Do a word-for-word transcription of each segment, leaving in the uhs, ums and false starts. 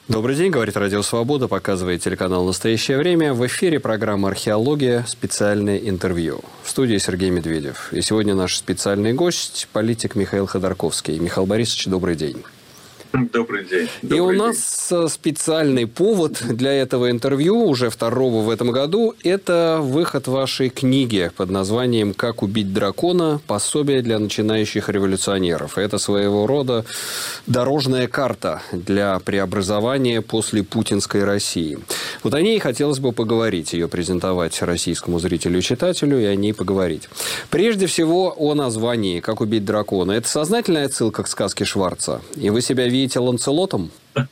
Добрый день, говорит Радио Свобода, показывает телеканал «Настоящее время». В эфире программа «Археология. Специальное интервью». В студии Сергей Медведев. И сегодня наш специальный гость – политик Михаил Ходорковский. Михаил Борисович, добрый день. Добрый день. Добрый и у день. нас специальный повод для этого интервью, уже второго в этом году, это выход вашей книги под названием «Как убить дракона. Пособие для начинающих революционеров». Это своего рода дорожная карта для преобразования после путинской России. Вот о ней хотелось бы поговорить, ее презентовать российскому зрителю и читателю, и о ней поговорить. Прежде всего, о названии «Как убить дракона». Это сознательная отсылка к сказке Шварца? И вы себя видите ланцелотом?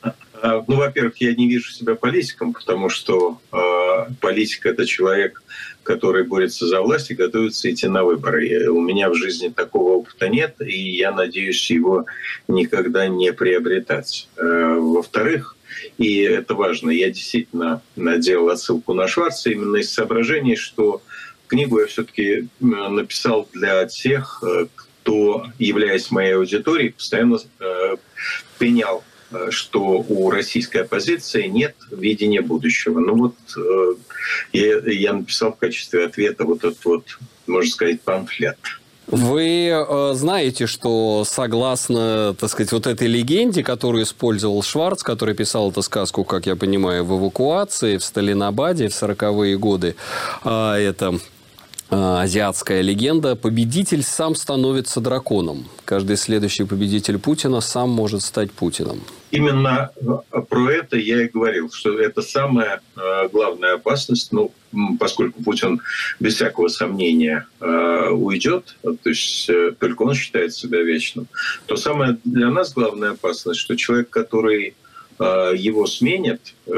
Ну, во-первых, я не вижу себя политиком, потому что э, политик – это человек, который борется за власть и готовится идти на выборы. И у меня в жизни такого опыта нет, и я надеюсь его никогда не приобретать. Э, во-вторых, и это важно, я действительно делал отсылку на Шварца именно из соображений, что книгу я все-таки написал для тех, кто, являясь моей аудиторией, постоянно э, пенял, что у российской оппозиции нет видения будущего. Ну вот э, я, я написал в качестве ответа вот этот вот, можно сказать, памфлет. Вы э, знаете, что согласно, так сказать, вот этой легенде, которую использовал Шварц, который писал эту сказку, как я понимаю, в эвакуации, в Сталинабаде в сороковые годы, э, это... азиатская легенда, победитель сам становится драконом. Каждый следующий победитель Путина сам может стать Путиным. Именно про это я и говорил, что это самая главная опасность, ну, поскольку Путин без всякого сомнения уйдет, то есть только он считает себя вечным, то самая для нас главная опасность, что человек, который его сменит,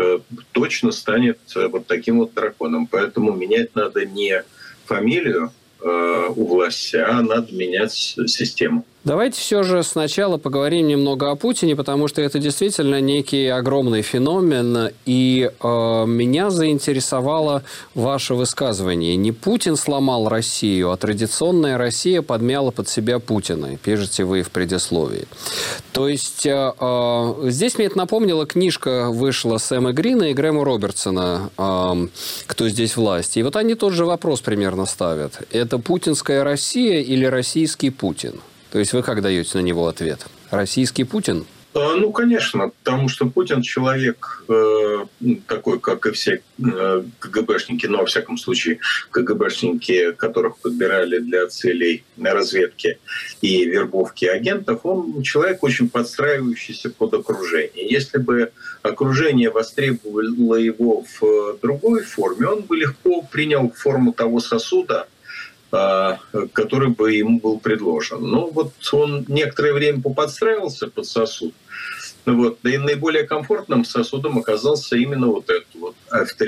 точно станет вот таким вот драконом. Поэтому менять надо не фамилию э, у власти, а надо менять систему. Давайте все же сначала поговорим немного о Путине, потому что это действительно некий огромный феномен. И э, меня заинтересовало ваше высказывание. Не Путин сломал Россию, а традиционная Россия подмяла под себя Путина. Пишете вы в предисловии. То есть э, э, здесь мне это напомнила книжка, вышла Сэма Грина и Грэма Робертсона э, «Кто здесь власть?». И вот они тот же вопрос примерно ставят. Это путинская Россия или российский Путин? То есть вы как даете на него ответ? Российский Путин? Ну, конечно, потому что Путин человек э, такой, как и все э, КГБшники, но, во всяком случае, КГБшники, которых подбирали для целей разведки и вербовки агентов, он человек, очень подстраивающийся под окружение. Если бы окружение востребовало его в другой форме, он бы легко принял форму того сосуда, который бы ему был предложен. Но вот он некоторое время поподстраивался под сосуд. Вот. Да и наиболее комфортным сосудом оказался именно вот этот вот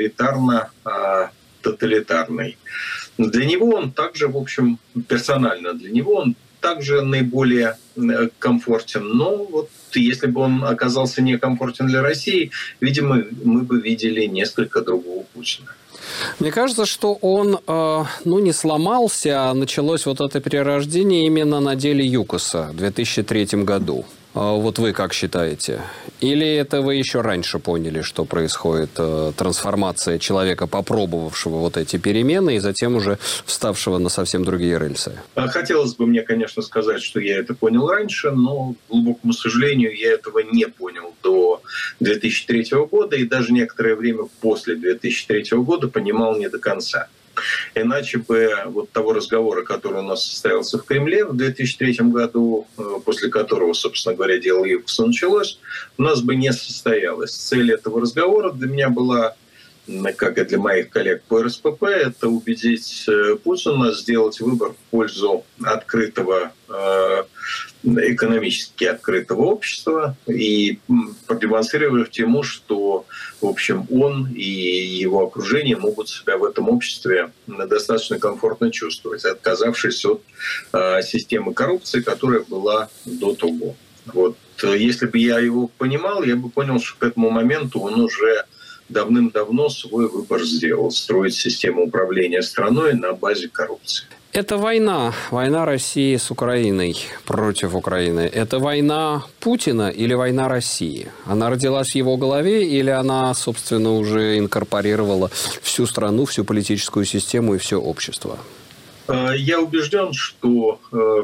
авторитарно-тоталитарный. Для него он также, в общем, персонально для него он также наиболее комфортен. Но вот если бы он оказался некомфортен для России, видимо, мы бы видели несколько другого Путина. Мне кажется, что он э, ну, не сломался, а началось вот это перерождение именно на деле ЮКОСа в две тысячи третьем году. Э, вот вы как считаете? Или это вы еще раньше поняли, что происходит э, трансформация человека, попробовавшего вот эти перемены, и затем уже вставшего на совсем другие рельсы? Хотелось бы мне, конечно, сказать, что я это понял раньше, но, к глубокому сожалению, я этого не понял до две тысячи третьего года, и даже некоторое время после две тысячи третьего года понимал не до конца. Иначе бы вот того разговора, который у нас состоялся в Кремле в две тысячи третьем году, после которого, собственно говоря, дело ЮКОСа началось, у нас бы не состоялось. Цель этого разговора для меня была, как и для моих коллег по эр эс пэ пэ, это убедить Путина сделать выбор в пользу открытого, экономически открытого общества и продемонстрировать ему, что, в общем, он и его окружение могут себя в этом обществе достаточно комфортно чувствовать, отказавшись от системы коррупции, которая была до того. Вот. Если бы я его понимал, я бы понял, что к этому моменту он уже давным-давно свой выбор сделал — строить систему управления страной на базе коррупции. Это война, война России с Украиной, против Украины. Это война Путина или война России? Она родилась в его голове или она, собственно, уже инкорпорировала всю страну, всю политическую систему и все общество? Я убежден, что э,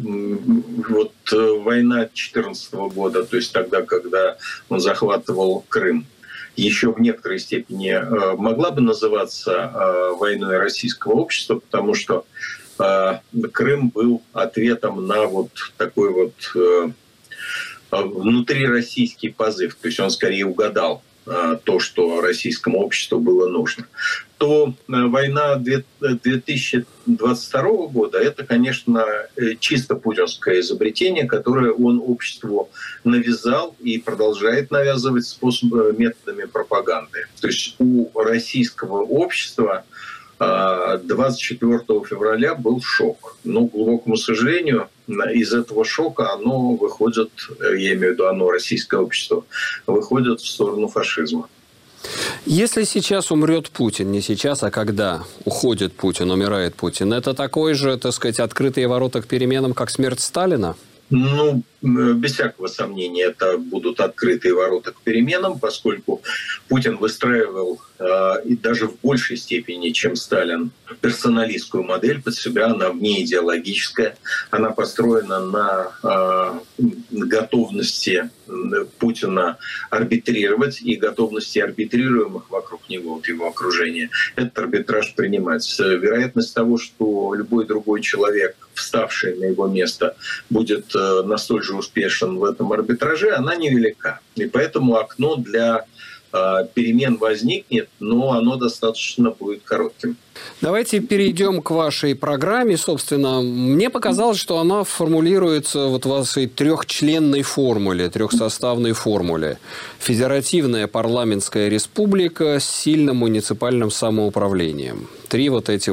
вот война две тысячи четырнадцатого года, то есть тогда, когда он захватывал Крым, еще в некоторой степени э, могла бы называться э, войной российского общества, потому что э, Крым был ответом на вот такой вот э, внутрироссийский позыв. То есть он скорее угадал э, то, что российскому обществу было нужно. То война две тысячи двадцать второго года — это, конечно, чисто путинское изобретение, которое он обществу навязал и продолжает навязывать способами, методами пропаганды. То есть у российского общества двадцать четвёртого февраля был шок. Но, к глубокому сожалению, из этого шока оно выходит, я имею в виду оно, российское общество, выходит в сторону фашизма. Если сейчас умрет Путин, не сейчас, а когда уходит Путин, умирает Путин, это такой же, так сказать, открытые ворота к переменам, как смерть Сталина? Ну, без всякого сомнения, это будут открытые ворота к переменам, поскольку Путин выстраивал, и даже в большей степени, чем Сталин, персоналистскую модель под себя. Она вне идеологическая, она построена на готовности Путина арбитрировать и готовности арбитрируемых вокруг него, вот его окружения, этот арбитраж принимать. Вероятность того, что любой другой человек, вставший на его место, будет настолько же успешен в этом арбитраже, она невелика. И поэтому окно для э, перемен возникнет, но оно достаточно будет коротким. Давайте перейдем к вашей программе. Собственно, мне показалось, что она формулируется вот в вашей трехчленной формуле, трехсоставной формуле. Федеративная парламентская республика с сильным муниципальным самоуправлением. Три вот этих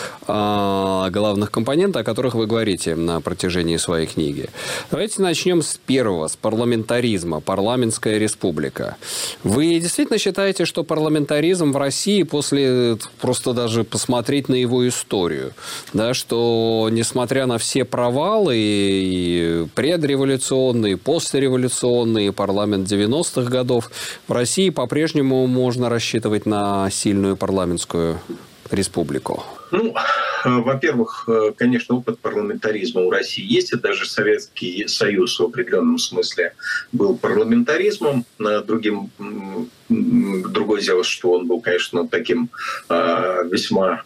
а, главных компонента, о которых вы говорите на протяжении своей книги. Давайте начнем с первого, с парламентаризма. Парламентская республика. Вы действительно считаете, что парламентаризм в России после просто даже посмотреть на его историю, да, что несмотря на все провалы и предреволюционные, и постреволюционные, парламент девяностых годов, в России по-прежнему можно рассчитывать на сильную парламентскую республику? Ну, во-первых, конечно, опыт парламентаризма у России есть, и даже Советский Союз в определенном смысле был парламентаризмом. Другим, другое дело, что он был, конечно, таким весьма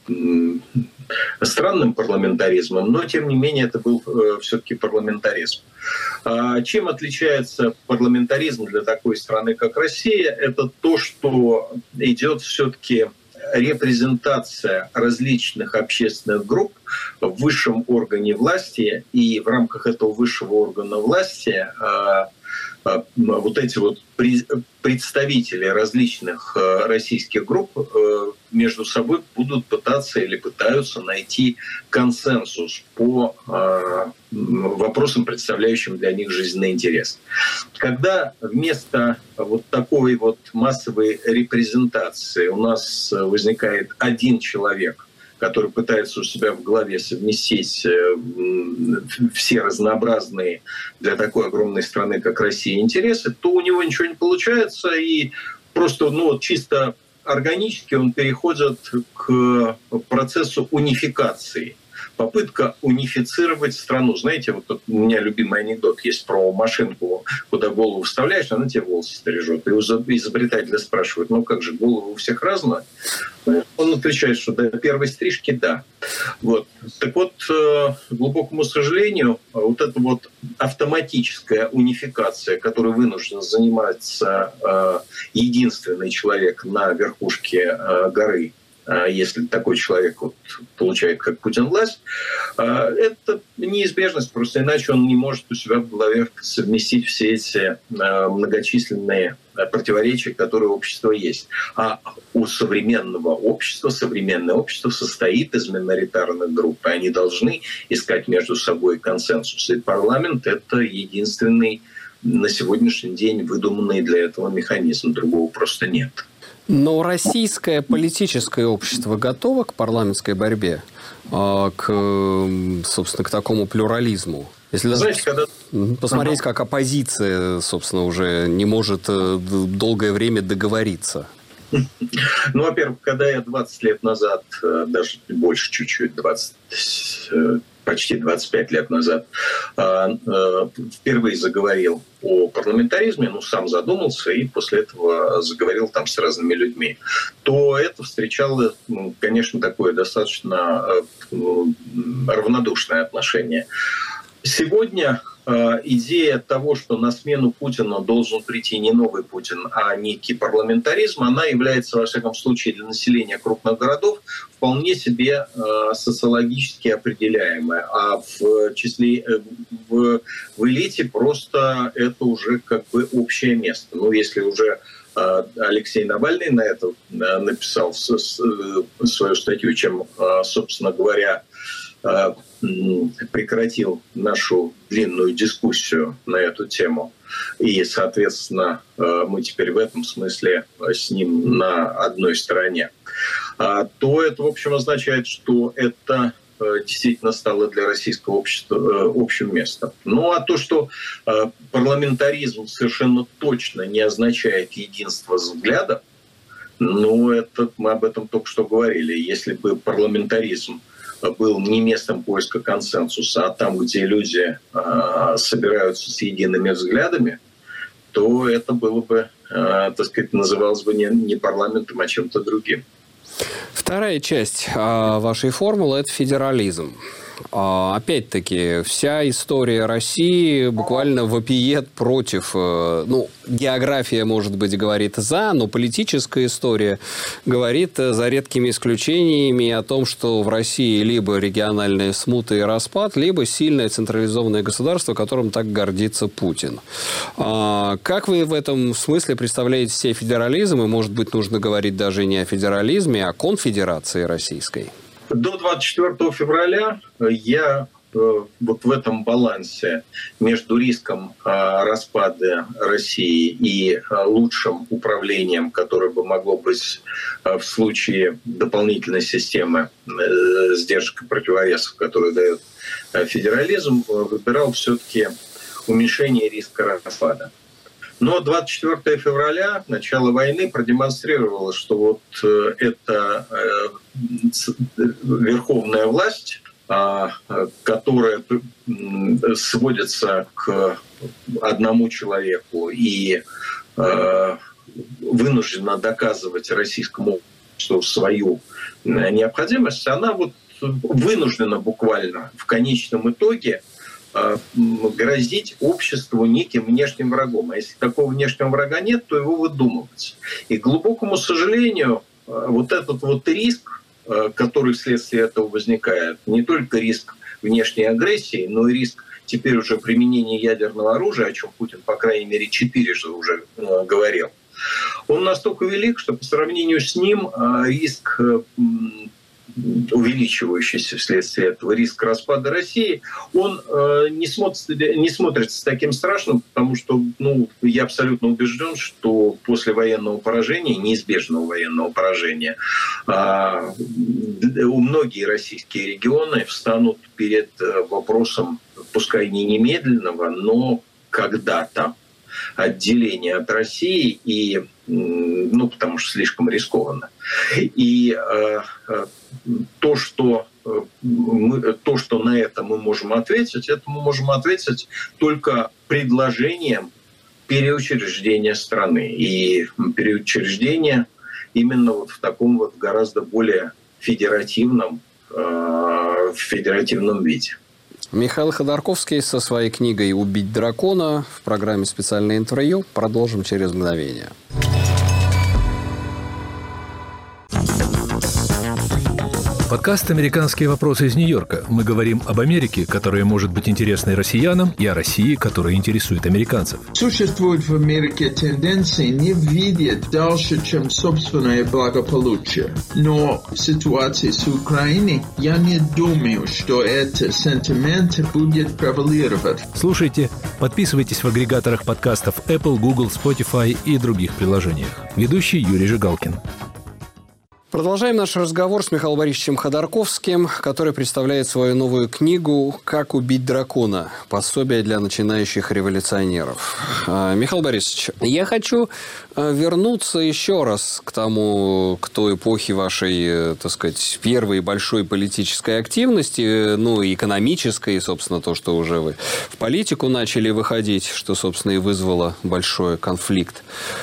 странным парламентаризмом, но, тем не менее, это был все-таки парламентаризм. Чем отличается парламентаризм для такой страны, как Россия? Это то, что идет все-таки репрезентация различных общественных групп в высшем органе власти, и в рамках этого высшего органа власти вот эти вот представители различных российских групп между собой будут пытаться или пытаются найти консенсус по вопросам, представляющим для них жизненный интерес. Когда вместо вот такой вот массовой репрезентации у нас возникает один человек, который пытается у себя в голове совместить все разнообразные для такой огромной страны, как Россия, интересы, то у него ничего не получается, и просто ну, вот чисто органически он переходит к процессу унификации. Попытка унифицировать страну. Знаете, вот у меня любимый анекдот есть про машинку, куда голову вставляешь, она тебе волосы стрижет. И изобретателя спрашивают, ну как же, головы у всех разные? Он отвечает, что до первой стрижки – да. Вот. Так вот, к глубокому сожалению, вот эта вот автоматическая унификация, которой вынужден заниматься единственный человек на верхушке горы, если такой человек вот получает, как Путин, власть, это неизбежность, просто иначе он не может у себя в голове совместить все эти многочисленные противоречия, которые у общества есть. А у современного общества, современное общество состоит из миноритарных групп, и они должны искать между собой консенсус. И парламент — это единственный на сегодняшний день выдуманный для этого механизм, другого просто нет. Но российское политическое общество готово к парламентской борьбе, к, собственно, к такому плюрализму? Если даже Знаете, когда... посмотреть, как оппозиция, собственно, уже не может долгое время договориться. Ну, во-первых, когда я двадцать лет назад, даже больше чуть-чуть, двадцать, почти двадцать пять лет назад, впервые заговорил о парламентаризме, ну, сам задумался и после этого заговорил там с разными людьми, то это встречало, конечно, такое достаточно равнодушное отношение. Сегодня э, идея того, что на смену Путина должен прийти не новый Путин, а некий парламентаризм, она является, во всяком случае, для населения крупных городов вполне себе э, социологически определяемая. А в числе, э, в, в элите просто это уже как бы общее место. Ну, если уже э, Алексей Навальный на это э, написал с, с, э, свою статью, чем, э, собственно говоря, э, прекратил нашу длинную дискуссию на эту тему. И, соответственно, мы теперь в этом смысле с ним на одной стороне. То это, в общем, означает, что это действительно стало для российского общества общим местом. Ну а то, что парламентаризм совершенно точно не означает единство взглядов, ну это мы об этом только что говорили. Если бы парламентаризм был не местом поиска консенсуса, а там, где люди э, собираются с едиными взглядами, то это было бы, э, так сказать, называлось бы не, не парламентом, а чем-то другим. Вторая часть э, вашей формулы – это федерализм. Опять-таки, вся история России буквально вопиет против... Ну, география, может быть, говорит за, но политическая история говорит, за редкими исключениями, о том, что в России либо региональная смута и распад, либо сильное централизованное государство, которым так гордится Путин. Как вы в этом смысле представляете себе федерализм? И, может быть, нужно говорить даже не о федерализме, а о конфедерации российской? До двадцать четвёртого февраля я вот в этом балансе между риском распада России и лучшим управлением, которое бы могло быть в случае дополнительной системы сдержек и противовесов, которую дает федерализм, выбирал все-таки уменьшение риска распада. Но двадцать четвёртого февраля, начало войны, продемонстрировало, что вот эта верховная власть, которая сводится к одному человеку и вынуждена доказывать российскому обществу свою необходимость, она вот вынуждена буквально в конечном итоге грозить обществу неким внешним врагом. А если такого внешнего врага нет, то его выдумывать. И, к глубокому сожалению, вот этот вот риск, который вследствие этого возникает, не только риск внешней агрессии, но и риск теперь уже применения ядерного оружия, о чем Путин, по крайней мере, четырежды уже говорил, он настолько велик, что по сравнению с ним риск, увеличивающийся вследствие этого риск распада России, он э, не, смотрится, не смотрится таким страшным, потому что ну, я абсолютно убежден, что после военного поражения, неизбежного военного поражения, э, многие российские регионы встанут перед вопросом, пускай не немедленного, но когда-то отделения от России, и, ну, потому что слишком рискованно. И э, то, что мы, то, что на это мы можем ответить, это мы можем ответить только предложением переучреждения страны. И переучреждение именно вот в таком вот гораздо более федеративном, э, федеративном виде. Михаил Ходорковский со своей книгой «Убить дракона» в программе «Специальное интервью». Продолжим через мгновение. Подкаст «Американские вопросы» из Нью-Йорка. Мы говорим об Америке, которая может быть интересной россиянам, и о России, которая интересует американцев. Существует в Америке тенденции не видеть дальше, чем собственное благополучие. Но в ситуации с Украиной я не думаю, что этот сентимент будет превалировать. Слушайте, подписывайтесь в агрегаторах подкастов Apple, Google, Spotify и других приложениях. Ведущий Юрий Жигалкин. Продолжаем наш разговор с Михаилом Борисовичем Ходорковским, который представляет свою новую книгу «Как убить дракона. Пособие для начинающих революционеров». Михаил Борисович, я хочу вернуться еще раз к тому, к той эпохе вашей, так сказать, первой большой политической активности, ну, и экономической, собственно, то, что уже вы в политику начали выходить, что, собственно, и вызвало большой конфликт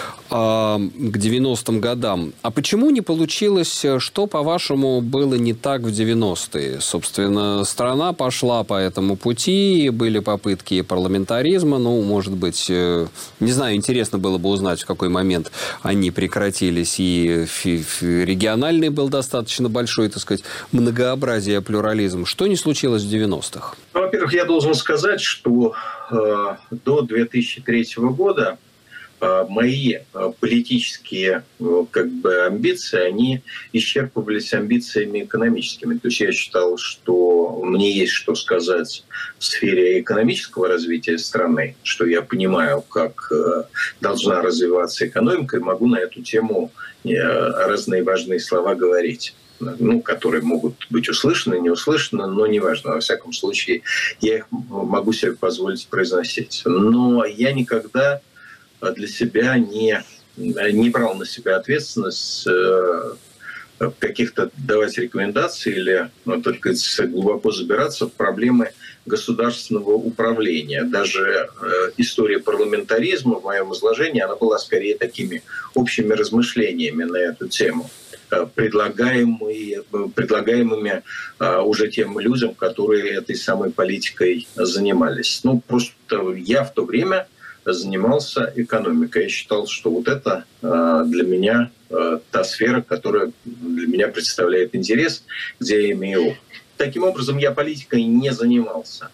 к девяностым годам. А почему не получилось, что, по-вашему, было не так в девяностые? Собственно, страна пошла по этому пути, были попытки парламентаризма, ну, может быть, не знаю, интересно было бы узнать, в какой момент они прекратились, и региональный был достаточно большой, так сказать, многообразие, плюрализм. Что не случилось в девяностых? Ну, во-первых, я должен сказать, что э, до две тысячи третьего года мои политические как бы, амбиции, они исчерпывались амбициями экономическими. То есть я считал, что мне есть что сказать в сфере экономического развития страны, что я понимаю, как должна развиваться экономика, и могу на эту тему разные важные слова говорить, ну, которые могут быть услышаны, не услышаны, но неважно. Во всяком случае, я их могу себе позволить произносить. Но я никогда для себя не, не брал на себя ответственность э, каких-то давать рекомендаций или, ну, только глубоко забираться в проблемы государственного управления. Даже э, история парламентаризма в моем изложении, она была скорее такими общими размышлениями на эту тему, предлагаемые, предлагаемыми э, уже тем людям, которые этой самой политикой занимались. Ну, просто я в то время занимался экономикой. Я считал, что вот это для меня та сфера, которая для меня представляет интерес, где я имею опыт. Таким образом, я политикой не занимался.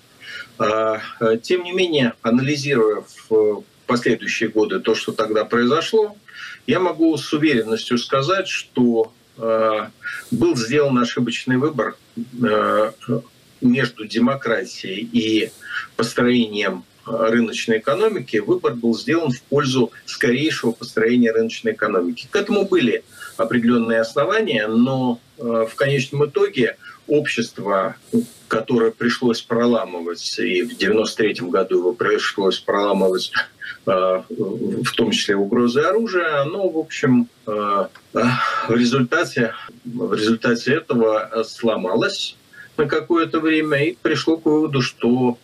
Тем не менее, анализируя в последующие годы то, что тогда произошло, я могу с уверенностью сказать, что был сделан ошибочный выбор между демократией и построением рыночной экономики. Выбор был сделан в пользу скорейшего построения рыночной экономики. К этому были определенные основания, но в конечном итоге общество, которое пришлось проламывать, и в девяносто третьем году его пришлось проламывать, в том числе угрозы оружия, оно, в общем, в результате, в результате этого сломалось на какое-то время и пришло к выводу, что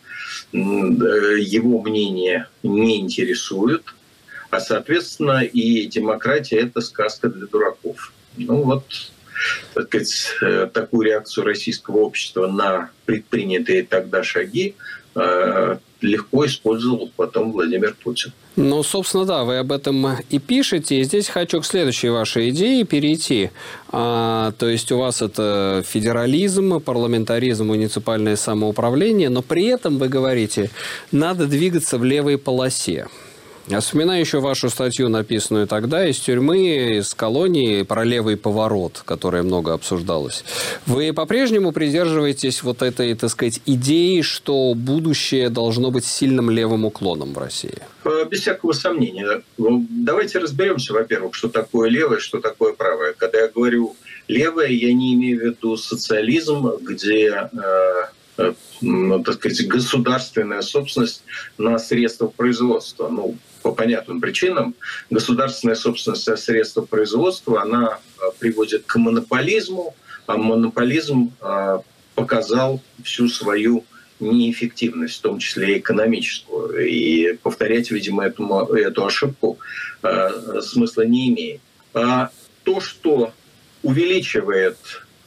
его мнение не интересует, а, соответственно, и демократия – это сказка для дураков. Ну вот, так сказать, такую реакцию российского общества на предпринятые тогда шаги легко использовал потом Владимир Путин. Ну, собственно, да, вы об этом и пишете. И здесь хочу к следующей вашей идее перейти. А, то есть у вас это федерализм, парламентаризм, муниципальное самоуправление, но при этом вы говорите, надо двигаться в левой полосе. Я вспоминаю еще вашу статью, написанную тогда из тюрьмы, из колонии, про левый поворот, которая много обсуждалась. Вы по-прежнему придерживаетесь вот этой, так сказать, идеи, что будущее должно быть сильным левым уклоном в России? Без всякого сомнения. Давайте разберемся, во-первых, что такое левое, что такое правое. Когда я говорю левое, я не имею в виду социализм, где ну, так сказать, государственная собственность на средства производства. Ну, по понятным причинам государственная собственность на средства производства, она приводит к монополизму, а монополизм показал всю свою неэффективность, в том числе и экономическую. И повторять, видимо, эту, эту ошибку смысла не имеет. А то, что увеличивает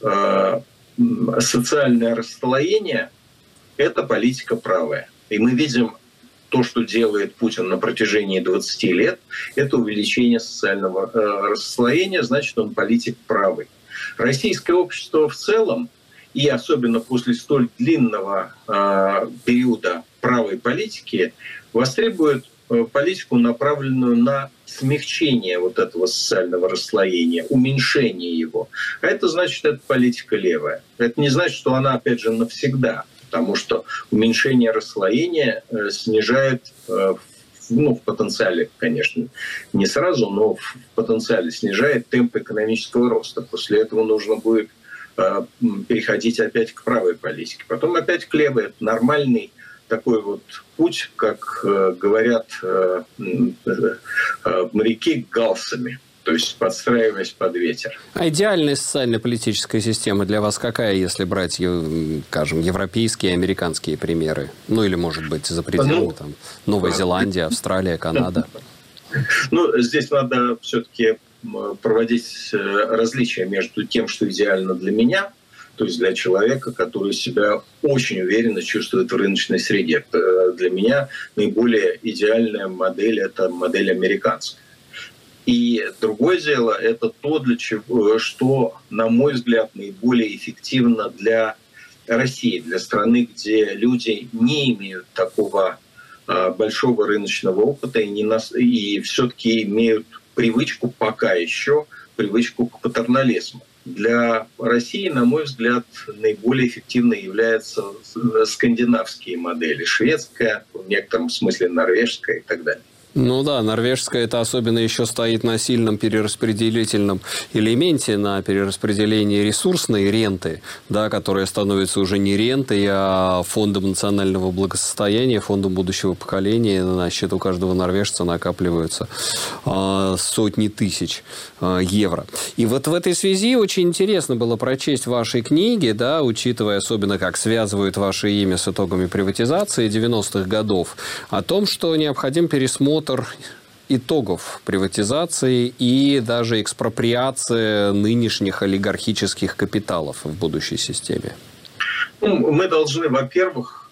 социальное расслоение – это политика правая. И мы видим то, что делает Путин на протяжении двадцати лет, это увеличение социального расслоения, значит, он политик правый. Российское общество в целом, и особенно после столь длинного э, периода правой политики, востребует э, политику, направленную на смягчение вот этого социального расслоения, уменьшение его. А это значит, что это политика левая. Это не значит, что она, опять же, навсегда, потому что уменьшение расслоения э, снижает, э, ну, в потенциале, конечно, не сразу, но в потенциале снижает темп экономического роста. После этого нужно будет э, переходить опять к правой политике, потом опять к левой. Это нормальный такой вот путь, как э, говорят э, э, моряки, галсами, то есть подстраиваясь под ветер. А идеальная социально-политическая система для вас какая, если брать, скажем, европейские и американские примеры? Ну, или, может быть, за пределами, ну, там, Новая Зеландия, Австралия, Канада? Ну, здесь надо все-таки проводить различия между тем, что идеально для меня, то есть для человека, который себя очень уверенно чувствует в рыночной среде. Для меня наиболее идеальная модель – это модель американская. И другое дело – это то, для чего, что, на мой взгляд, наиболее эффективно для России, для страны, где люди не имеют такого а, большого рыночного опыта и, не нас, и все-таки имеют привычку, пока еще, привычку к патернализму. Для России, на мой взгляд, наиболее эффективной являются скандинавские модели. Шведская, в некотором смысле норвежская и так далее. Ну да, норвежская это особенно еще стоит на сильном перераспределительном элементе, на перераспределении ресурсной ренты, да, которая становится уже не рентой, а фондом национального благосостояния, фондом будущего поколения. На счету каждого норвежца накапливаются э, сотни тысяч э, евро. И вот в этой связи очень интересно было прочесть ваши книги, да, учитывая особенно, как связывают ваше имя с итогами приватизации девяностых годов, о том, что необходим пересмотр итогов приватизации и даже экспроприации нынешних олигархических капиталов в будущей системе? Ну, мы должны, во-первых,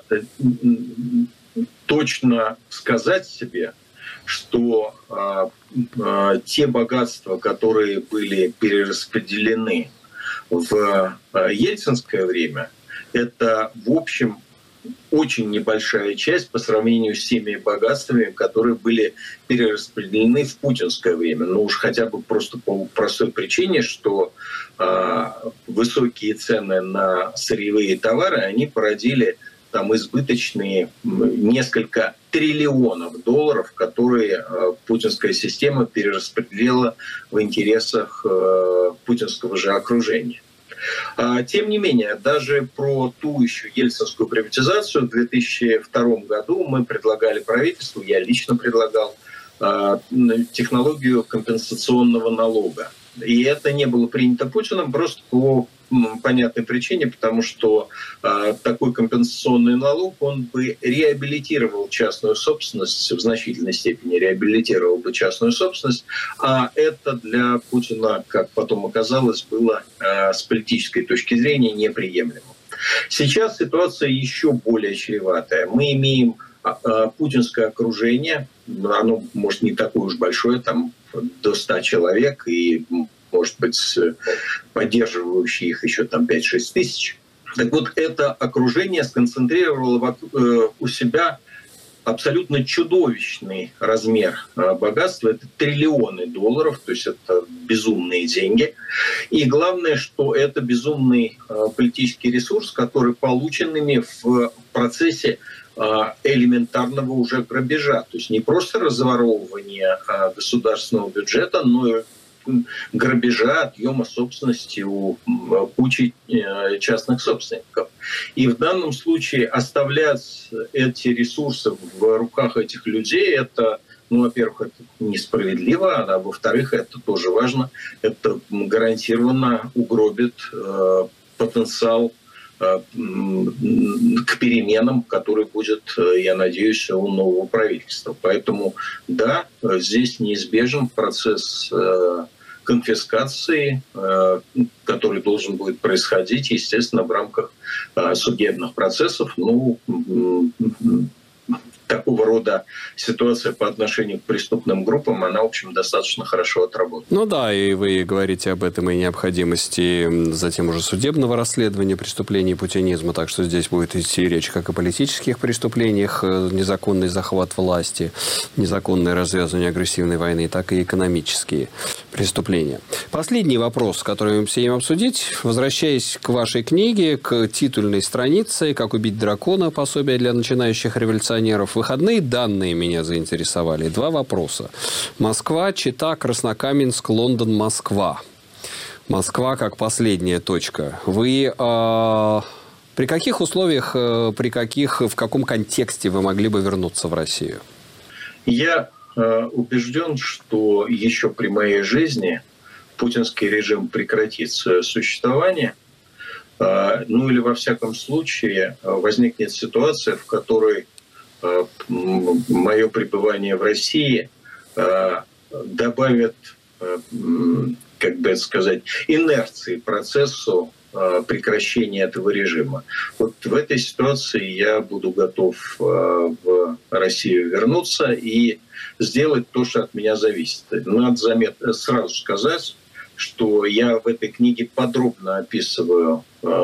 точно сказать себе, что те богатства, которые были перераспределены в ельцинское время, это, в общем, очень небольшая часть по сравнению с теми богатствами, которые были перераспределены в путинское время. Ну уж хотя бы просто по простой причине, что э, высокие цены на сырьевые товары, они породили там избыточные несколько триллионов долларов, которые э, путинская система перераспределила в интересах э, путинского же окружения. Тем не менее, даже про ту еще ельцинскую приватизацию в две тысячи втором году мы предлагали правительству, я лично предлагал, технологию компенсационного налога. И это не было принято Путиным просто по понятной причине, потому что э, такой компенсационный налог, он бы реабилитировал частную собственность, в значительной степени реабилитировал бы частную собственность, а это для Путина, как потом оказалось, было э, с политической точки зрения неприемлемо. Сейчас ситуация еще более чреватая. Мы имеем э, путинское окружение, оно, может, не такое уж большое, там до ста человек, и может быть, поддерживающие их еще там пять-шесть тысяч. Так вот, это окружение сконцентрировало у себя абсолютно чудовищный размер богатства. Это триллионы долларов, то есть это безумные деньги. И главное, что это безумный политический ресурс, который получен ими в процессе элементарного уже грабежа. То есть не просто разворовывания государственного бюджета, но и грабежа, отъема собственности у кучи частных собственников. И в данном случае оставлять эти ресурсы в руках этих людей, это, ну, во-первых, это несправедливо, а во-вторых, это тоже важно, это гарантированно угробит э, потенциал э, к переменам, который будет, я надеюсь, у нового правительства. Поэтому, да, здесь неизбежен процесс э, конфискации, который должен будет происходить, естественно, в рамках судебных процессов. Ну, такого рода ситуация по отношению к преступным группам, она, в общем, достаточно хорошо отработана. Ну да, и вы говорите об этом и необходимости затем уже судебного расследования преступлений путинизма, так что здесь будет идти речь как о политических преступлениях, незаконный захват власти, незаконное развязывание агрессивной войны, так и экономические преступления. Последний вопрос, который мы хотим обсудить, возвращаясь к вашей книге, к титульной странице «Как убить дракона. Пособие для начинающих революционеров». Выходные данные меня заинтересовали. Два вопроса. Москва, Чита, Краснокаменск, Лондон, Москва. Москва как последняя точка. Вы э, при каких условиях, э, при каких, в каком контексте вы могли бы вернуться в Россию? Я э, убежден, что еще при моей жизни путинский режим прекратит свое существование. Э, ну или во всяком случае возникнет ситуация, в которой мое пребывание в России добавит, как бы это сказать, инерции процессу прекращения этого режима. Вот в этой ситуации я буду готов в Россию вернуться и сделать то, что от меня зависит. Надо заметно, сразу сказать, что я в этой книге подробно описываю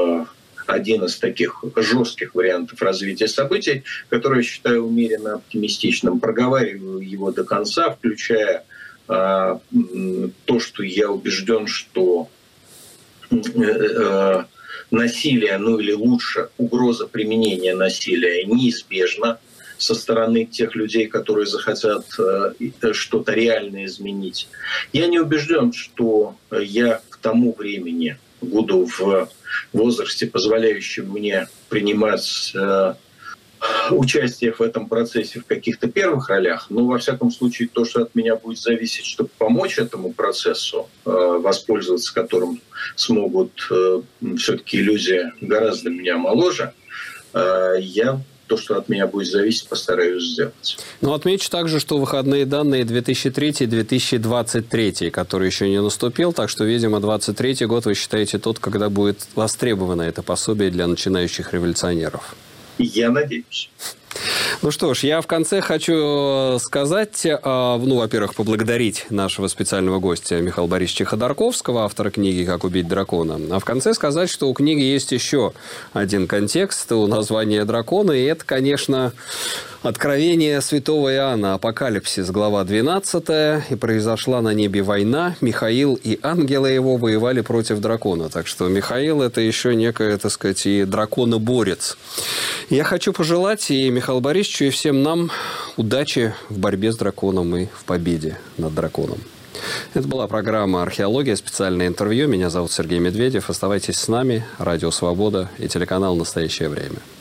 один из таких жестких вариантов развития событий, который я считаю умеренно оптимистичным. Проговариваю его до конца, включая э, то, что я убежден, что э, э, насилие, ну или лучше, угроза применения насилия неизбежна со стороны тех людей, которые захотят э, что-то реально изменить. Я не убежден, что я к тому времени буду в возрасте, позволяющем мне принимать э, участие в этом процессе в каких-то первых ролях, но, во всяком случае, то, что от меня будет зависеть, чтобы помочь этому процессу, э, воспользоваться которым смогут э, все-таки люди гораздо меня моложе, э, я то, что от меня будет зависеть, постараюсь сделать. Но отмечу также, что выходные данные две тысячи третий - две тысячи двадцать третий, который еще не наступил, так что, видимо, двадцать третий год вы считаете тот, когда будет востребовано это пособие для начинающих революционеров. Я надеюсь. Ну что ж, я в конце хочу сказать, ну, во-первых, поблагодарить нашего специального гостя Михаила Борисовича Ходорковского, автора книги «Как убить дракона». А в конце сказать, что у книги есть еще один контекст у названия дракона, и это, конечно, Откровение святого Иоанна, Апокалипсис, глава двенадцатая. «И произошла на небе война. Михаил и ангелы его воевали против дракона». Так что Михаил – это еще некое, так сказать, и драконоборец. Я хочу пожелать и Михаилу Борисовичу, и всем нам удачи в борьбе с драконом и в победе над драконом. Это была программа «Археология», специальное интервью. Меня зовут Сергей Медведев. Оставайтесь с нами. Радио «Свобода» и телеканал «Настоящее время».